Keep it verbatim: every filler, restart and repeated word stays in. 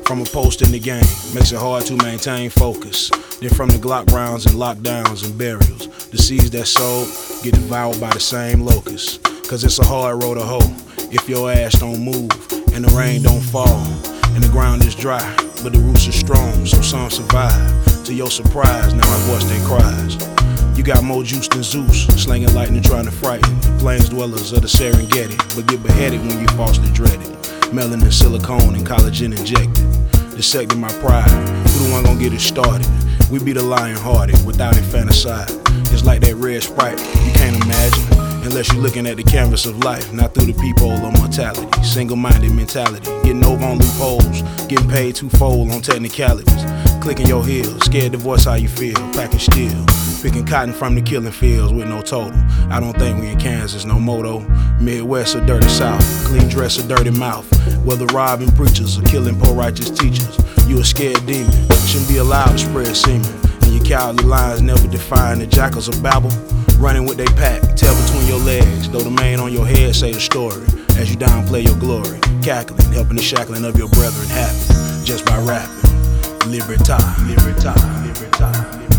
from a post in the game. Makes it hard to maintain focus. Then from the Glock rounds and lockdowns and burials, the seeds that sowed get devoured by the same locusts. Cause it's a hard road to hoe if your ass don't move and the rain don't fall and the ground is dry, but the roots are strong, so some survive. To your surprise, now my voice they cries. You got more juice than Zeus, slinging lightning trying to frighten the plains dwellers of the Serengeti, but get beheaded when you falsely dread it. Melanin, silicone, and collagen injected, dissecting my pride. Who the one gonna get it started? We be the lion-hearted, without infanticide. It's like that red Sprite, you can't imagine, unless you're looking at the canvas of life, not through the peephole of mortality. Single-minded mentality, getting over on loopholes, getting paid twofold on technicalities. Clicking your heels, scared to voice how you feel, packing steel, picking cotton from the killing fields with no total. I don't think we in Kansas no moto. Midwest or dirty South, clean dress or dirty mouth. Whether robbing preachers or killing poor righteous teachers, you a scared demon, shouldn't be allowed to spread semen. And your cowardly lines never define the jackals of Babel. Running with they pack, tail between your legs, though the mane on your head say the story. As you downplay your glory, cackling, helping the shackling of your brethren happen just by rapping. Libertad, libertad, libertad, libertad.